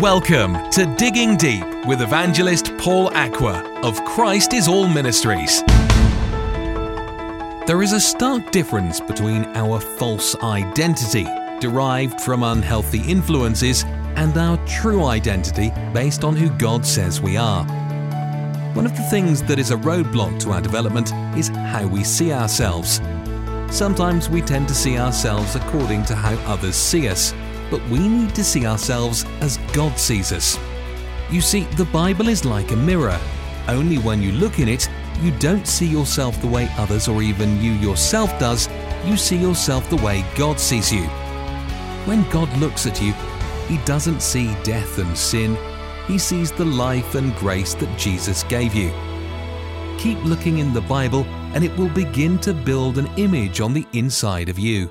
Welcome to Digging Deep with evangelist Paul Aqua of Christ is All Ministries. There is a stark difference between our false identity, derived from unhealthy influences, and our true identity based on who God says we are. One of the things that is a roadblock to our development is how we see ourselves. Sometimes we tend to see ourselves according to how others see us, but we need to see ourselves as God sees us. You see, the Bible is like a mirror. Only when you look in it, you don't see yourself the way others or even you yourself does. You see yourself the way God sees you. When God looks at you, He doesn't see death and sin. He sees the life and grace that Jesus gave you. Keep looking in the Bible and it will begin to build an image on the inside of you.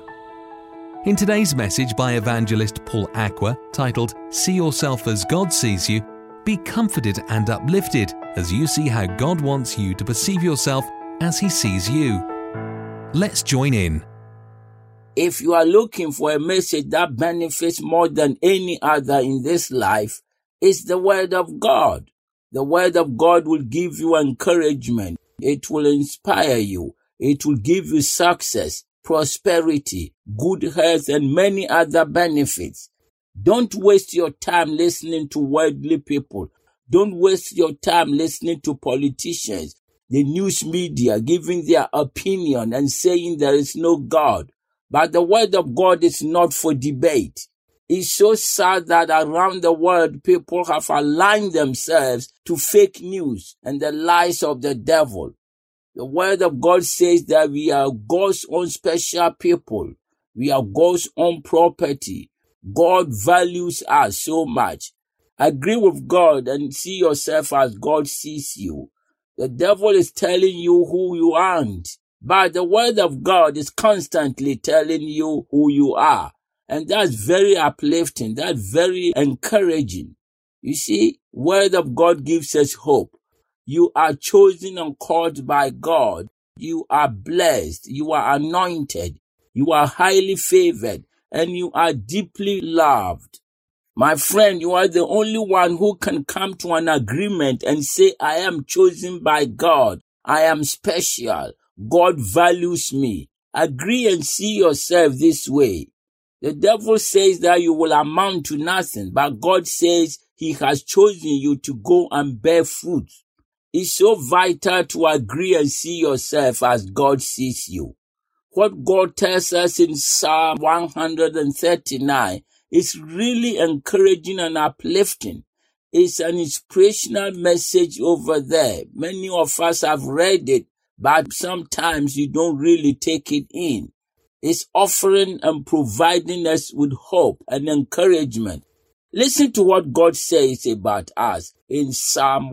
In today's message by evangelist Paul Aqua, titled See Yourself as God Sees You, be comforted and uplifted as you see how God wants you to perceive yourself as He sees you. Let's join in. If you are looking for a message that benefits more than any other in this life, it's the Word of God. The Word of God will give you encouragement. It will inspire you. It will give you success, prosperity, good health, and many other benefits. Don't waste your time listening to worldly people. Don't waste your time listening to politicians, the news media, giving their opinion and saying there is no God. But the Word of God is not for debate. It's so sad that around the world, people have aligned themselves to fake news and the lies of the devil. The Word of God says that we are God's own special people. We are God's own property. God values us so much. Agree with God and see yourself as God sees you. The devil is telling you who you aren't, but the Word of God is constantly telling you who you are. And that's very uplifting. That's very encouraging. You see, Word of God gives us hope. You are chosen and called by God. You are blessed. You are anointed. You are highly favored. And you are deeply loved. My friend, you are the only one who can come to an agreement and say, I am chosen by God. I am special. God values me. Agree and see yourself this way. The devil says that you will amount to nothing, but God says He has chosen you to go and bear fruit. It's so vital to agree and see yourself as God sees you. What God tells us in Psalm 139 is really encouraging and uplifting. It's an inspirational message over there. Many of us have read it, but sometimes you don't really take it in. It's offering and providing us with hope and encouragement. Listen to what God says about us in Psalm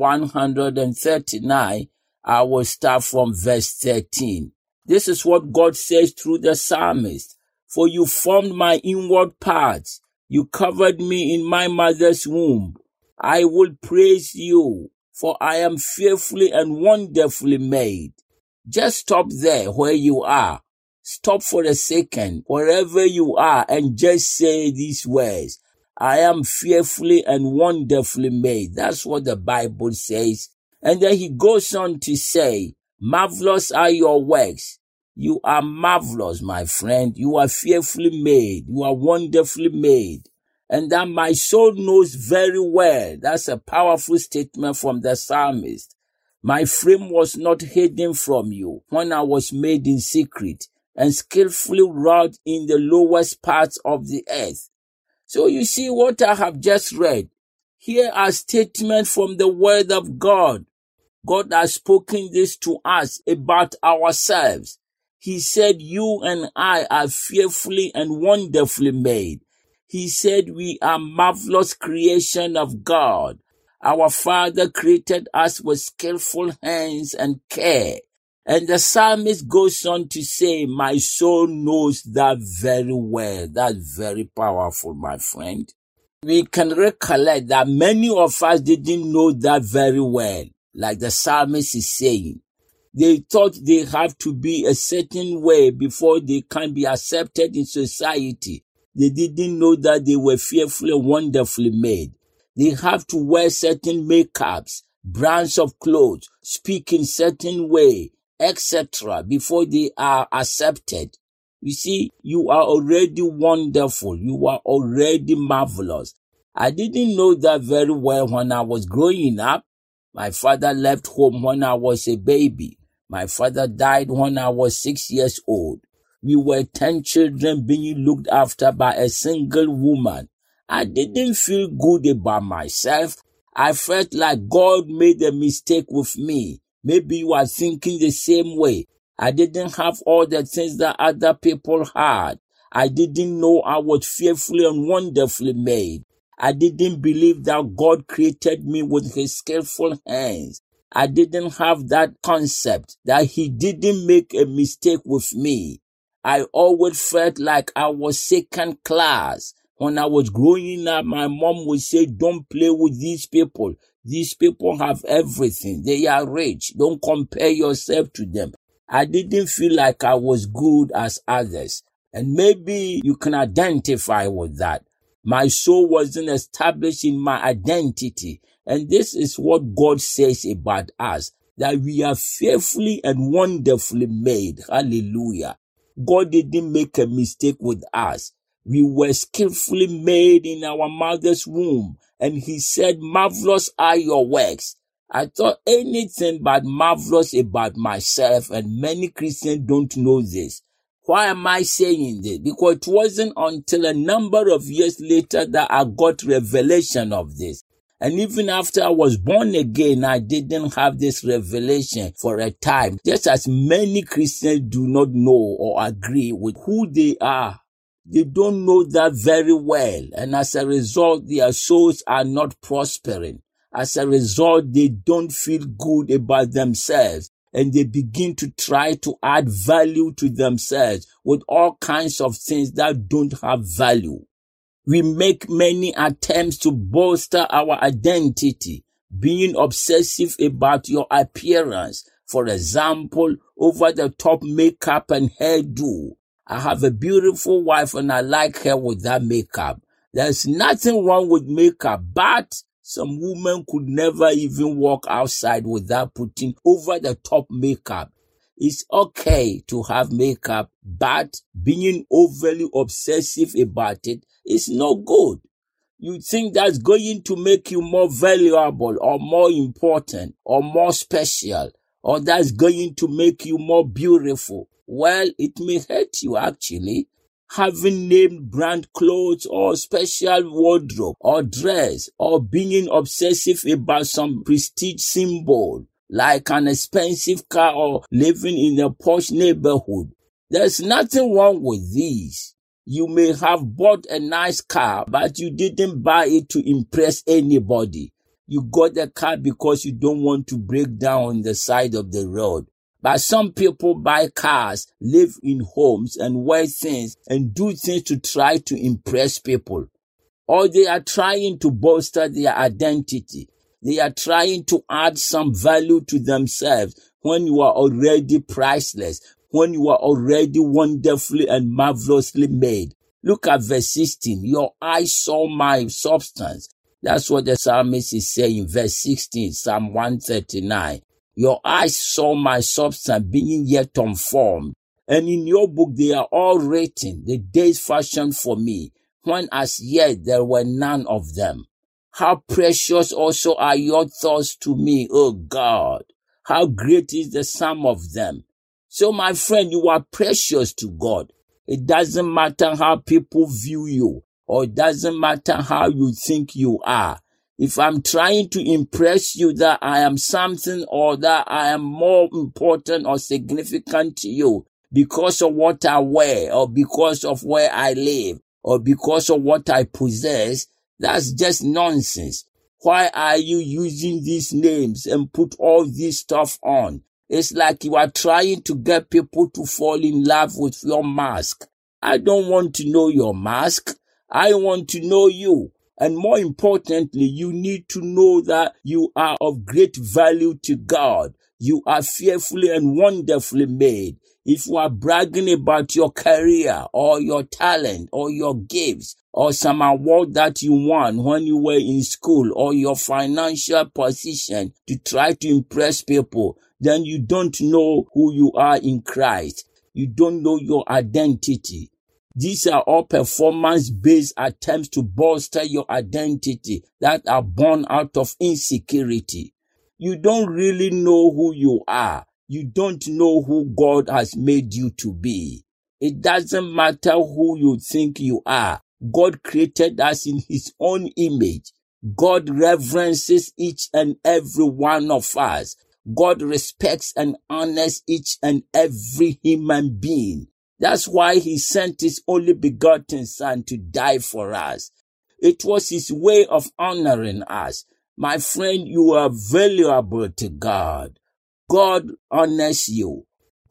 139. I will start from verse 13. This is what God says through the psalmist. For you formed my inward parts. You covered me in my mother's womb. I will praise you, for I am fearfully and wonderfully made. Just stop there where you are. Stop for a second, wherever you are, and just say these words. I am fearfully and wonderfully made. That's what the Bible says. And then he goes on to say, marvelous are your works. You are marvelous, my friend. You are fearfully made. You are wonderfully made. And that my soul knows very well. That's a powerful statement from the psalmist. My frame was not hidden from you when I was made in secret and skillfully wrought in the lowest parts of the earth. So you see what I have just read. Here are statements from the Word of God. God has spoken this to us about ourselves. He said, you and I are fearfully and wonderfully made. He said we are marvelous creation of God. Our Father created us with skillful hands and care. And the psalmist goes on to say, my soul knows that very well. That's very powerful, my friend. We can recollect that many of us didn't know that very well, like the psalmist is saying. They thought they have to be a certain way before they can be accepted in society. They didn't know that they were fearfully and wonderfully made. They have to wear certain makeups, brands of clothes, speak in certain way, etc. before they are accepted. You see, you are already wonderful. You are already marvelous. I didn't know that very well when I was growing up. My father left home when I was a baby. My father died when I was 6 years old. We were 10 children being looked after by a single woman. I didn't feel good about myself. I felt like God made a mistake with me. Maybe you are thinking the same way. I didn't have all the things that other people had. I didn't know I was fearfully and wonderfully made. I didn't believe that God created me with his skillful hands. I didn't have that concept that he didn't make a mistake with me. I always felt like I was second class. When I was growing up, my mom would say, don't play with these people. These people have everything. They are rich. Don't compare yourself to them. I didn't feel like I was good as others. And maybe you can identify with that. My soul wasn't established in my identity. And this is what God says about us, that we are fearfully and wonderfully made. Hallelujah. God didn't make a mistake with us. We were skillfully made in our mother's womb. And he said, marvelous are your works. I thought anything but marvelous about myself, and many Christians don't know this. Why am I saying this? Because it wasn't until a number of years later that I got revelation of this. And even after I was born again, I didn't have this revelation for a time. Just as many Christians do not know or agree with who they are. They don't know that very well. And as a result, their souls are not prospering. As a result, they don't feel good about themselves. And they begin to try to add value to themselves with all kinds of things that don't have value. We make many attempts to bolster our identity, being obsessive about your appearance. For example, over-the-top makeup and hairdo. I have a beautiful wife and I like her with that makeup. There's nothing wrong with makeup, but some women could never even walk outside without putting over-the-top makeup. It's okay to have makeup, but being overly obsessive about it is not good. You think that's going to make you more valuable or more important or more special, or that's going to make you more beautiful. Well, it may hurt you actually. Having named brand clothes or special wardrobe or dress or being obsessive about some prestige symbol like an expensive car or living in a posh neighborhood. There's nothing wrong with these. You may have bought a nice car, but you didn't buy it to impress anybody. You got the car because you don't want to break down on the side of the road. But some people buy cars, live in homes, and wear things and do things to try to impress people. Or they are trying to bolster their identity. They are trying to add some value to themselves when you are already priceless, when you are already wonderfully and marvelously made. Look at verse 16. Your eyes saw my substance. That's what the psalmist is saying. Verse 16, Psalm 139. Your eyes saw my substance being yet unformed. And in your book they are all written, the days fashioned for me, when as yet there were none of them. How precious also are your thoughts to me, O God. How great is the sum of them. So my friend, you are precious to God. It doesn't matter how people view you, or it doesn't matter how you think you are. If I'm trying to impress you that I am something or that I am more important or significant to you because of what I wear or because of where I live or because of what I possess, that's just nonsense. Why are you using these names and put all this stuff on? It's like you are trying to get people to fall in love with your mask. I don't want to know your mask. I want to know you. And more importantly, you need to know that you are of great value to God. You are fearfully and wonderfully made. If you are bragging about your career or your talent or your gifts or some award that you won when you were in school, or your financial position to try to impress people, then you don't know who you are in Christ. You don't know your identity. These are all performance-based attempts to bolster your identity that are born out of insecurity. You don't really know who you are. You don't know who God has made you to be. It doesn't matter who you think you are. God created us in his own image. God reverences each and every one of us. God respects and honors each and every human being. That's why he sent his only begotten Son to die for us. It was his way of honoring us. My friend, you are valuable to God. God honors you.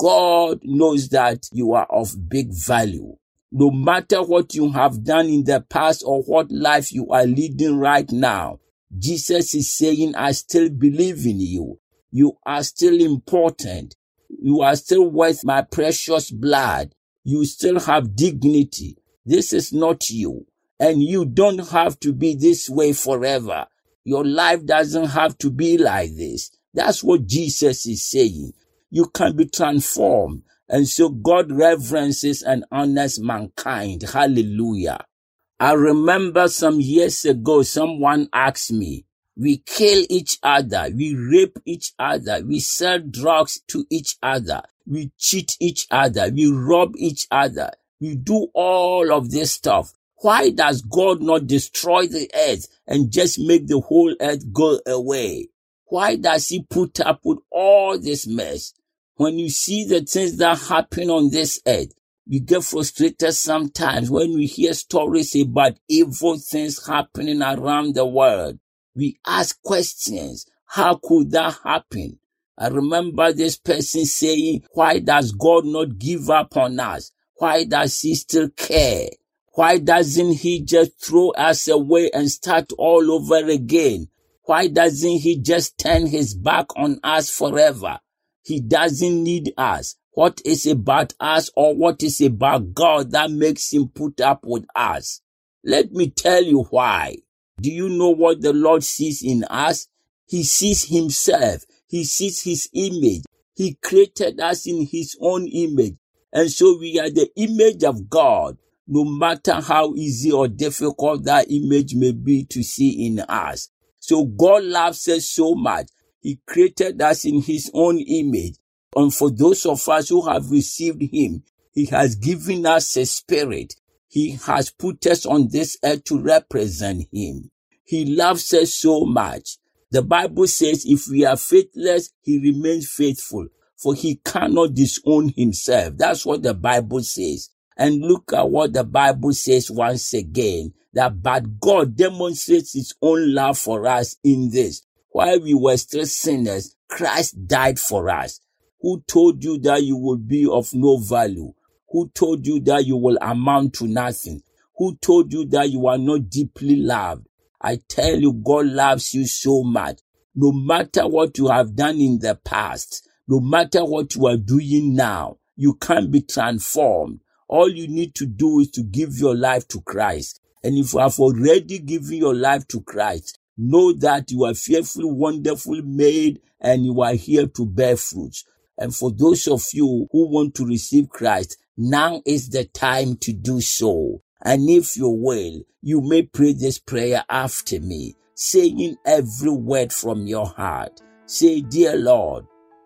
God knows that you are of big value. No matter what you have done in the past or what life you are leading right now, Jesus is saying, I still believe in you. You are still important. You are still worth my precious blood. You still have dignity. This is not you. And you don't have to be this way forever. Your life doesn't have to be like this. That's what Jesus is saying. You can be transformed. And so God reverences and honors mankind. Hallelujah. I remember some years ago, someone asked me, we kill each other, we rape each other, we sell drugs to each other, we cheat each other, we rob each other, we do all of this stuff. Why does God not destroy the earth and just make the whole earth go away? Why does he put up with all this mess? When you see the things that happen on this earth, you get frustrated sometimes when we hear stories about evil things happening around the world. We ask questions. How could that happen? I remember this person saying, why does God not give up on us? Why does he still care? Why doesn't he just throw us away and start all over again? Why doesn't he just turn his back on us forever? He doesn't need us. What is about us or what is about God that makes him put up with us? Let me tell you why. Do you know what the Lord sees in us? He sees himself. He sees his image. He created us in his own image. And so we are the image of God, no matter how easy or difficult that image may be to see in us. So God loves us so much. He created us in his own image. And for those of us who have received him, he has given us a spirit. He has put us on this earth to represent him. He loves us so much. The Bible says if we are faithless, he remains faithful, for he cannot disown himself. That's what the Bible says. And look at what the Bible says once again, that but God demonstrates his own love for us in this. While we were still sinners, Christ died for us. Who told you that you will be of no value? Who told you that you will amount to nothing? Who told you that you are not deeply loved? I tell you, God loves you so much. No matter what you have done in the past, no matter what you are doing now, you can be transformed. All you need to do is to give your life to Christ. And if you have already given your life to Christ, know that you are fearfully, wonderfully made and you are here to bear fruits. And for those of you who want to receive Christ, now is the time to do so. And if you will, you may pray this prayer after me, saying every word from your heart. Say, Dear Lord,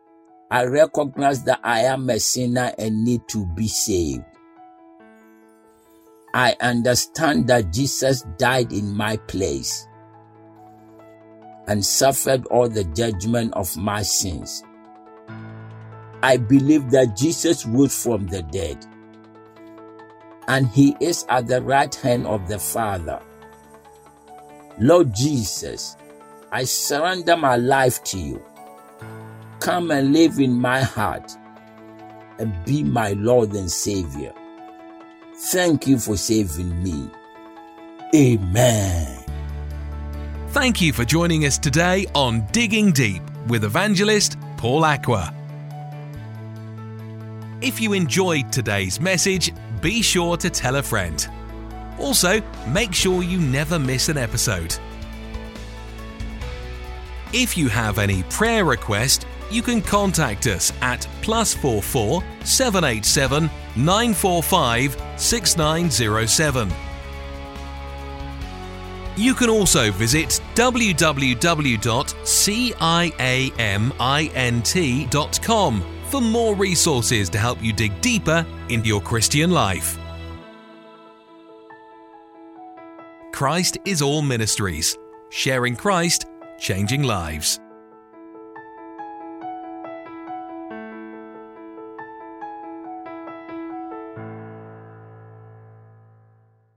I recognize that I am a sinner and need to be saved. I understand that Jesus died in my place and suffered all the judgment of my sins. I believe that Jesus rose from the dead, and he is at the right hand of the Father. Lord Jesus, I surrender my life to you. Come and live in my heart and be my Lord and Savior. Thank you for saving me. Amen. Thank you for joining us today on Digging Deep with evangelist Paul Aqua. If you enjoyed today's message, be sure to tell a friend. Also, make sure you never miss an episode. If you have any prayer request, you can contact us at +44 787 945 6907. You can also visit www.ciamint.com for more resources to help you dig deeper into your Christian life. Christ is All Ministries, sharing Christ, changing lives.